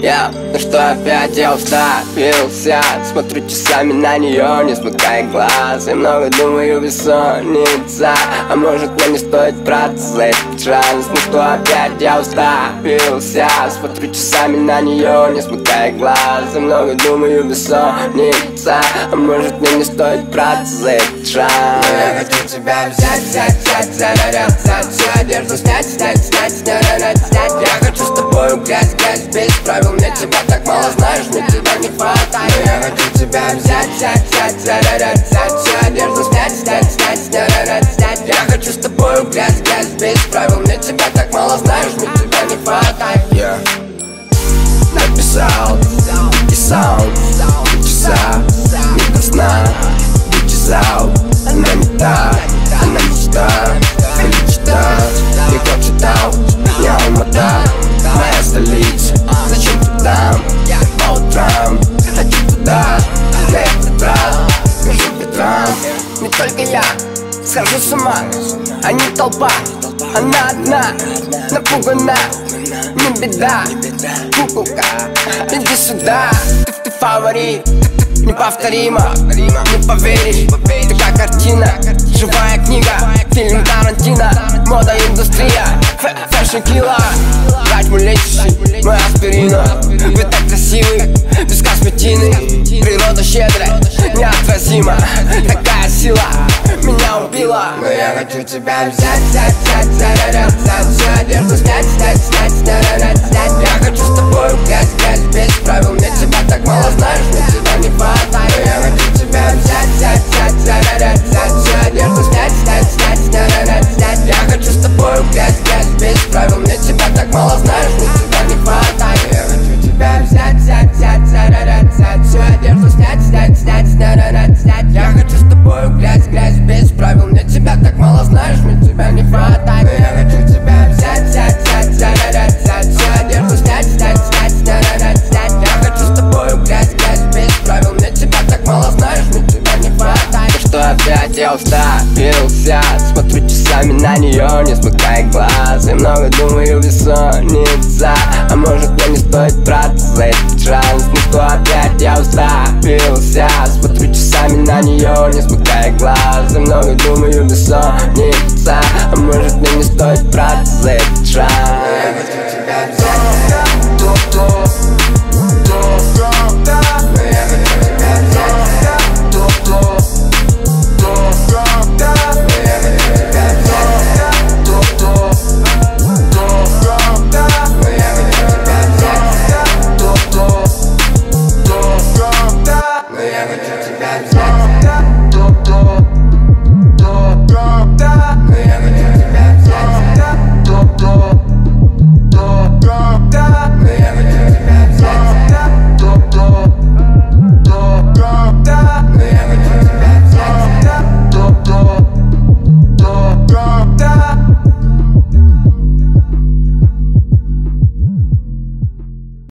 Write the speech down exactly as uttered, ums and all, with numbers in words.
Я, ну что опять я уставился, смотрю часами на нее, не смыкая глаз. Я много думаю, бессонница, а может мне не стоит браться за этот шанс. Ну что опять я уставился, смотрю часами на нее, не смыкая глаз. Я много думаю, бессонница, а может мне не стоит браться за этот шанс. Но я хочу тебя взять, взять, взять, зарядить, взять всю одежду, снять, снять, снять, снять, снять. Я хочу с тобой грязь, грязь, без правил. Мне тебя так мало знаешь, мне тебя не хватает. Но я хочу тебя взять, взять, взять, зарядить, взять всю одежду, снять, снять, снять, снять, снять. Я хочу с тобой грязь, грязь, без правил. Мне тебя так мало знаешь, мне тебя не хватает. Yeah. Написал, писал, часа, не до сна, вычесал. Она не та, она мечта, мечта. Не кто читал, не Алмата, моя столица. Зачем ты там, по утрам? Хочу туда, на этот раз, между ветрам. Не только я схожу с ума, а не толпа. Она одна, напугана, не беда. Куколка, иди сюда. Ты, ты фаворит, неповторимо, не поверишь. Ты как картина, живая книга, фильм Тарантино. Мода, индустрия, фэшн килла. Врач мой лечащий, мой аспирина. Вы так красивы, без косметины. Природа щедрая, неотразима. Такая сила меня убила. Но я хочу тебя взять, взять, взять, зарядить, взять всю одежду, снять, снять, снять, снять, снять. Я хочу с тобой грязь, грязь, без правил. Мне тебя так мало знаешь, мне тебя не хватает. Но я хочу тебя взять, взять, взять, зарядить, взять всю одежду, снять, снять, снять, снять, снять. Я хочу с тобой грязь, грязь, без правил. Мне тебя так мало знаешь, мне тебя не хватает. Я хочу тебя взять, взять, взять, зарядить, взять всю одежду, снять, снять, снять, снять, снять. Я хочу с тобой грязь, грязь, без правил. Мне тебя так мало знаешь, мне тебя не хватает. Я хочу тебя взять, взять, взять, зарядить, взять всю одежду, снять, снять, снять, снять, снять. Я хочу с тобой грязь, грязь, без правил. Мне тебя так мало знаешь, мне тебя не хватает. Ну что опять я уставился, смотрю часами на нее, не смыкая глаз. Я много думаю, бессонница, а может мне не стоит браться за этот шанс. Ну что опять я уставился, смотрю часами на нее, не смыкая глаз. Я много думаю, бессонница, а может мне не стоит браться за этот шанс.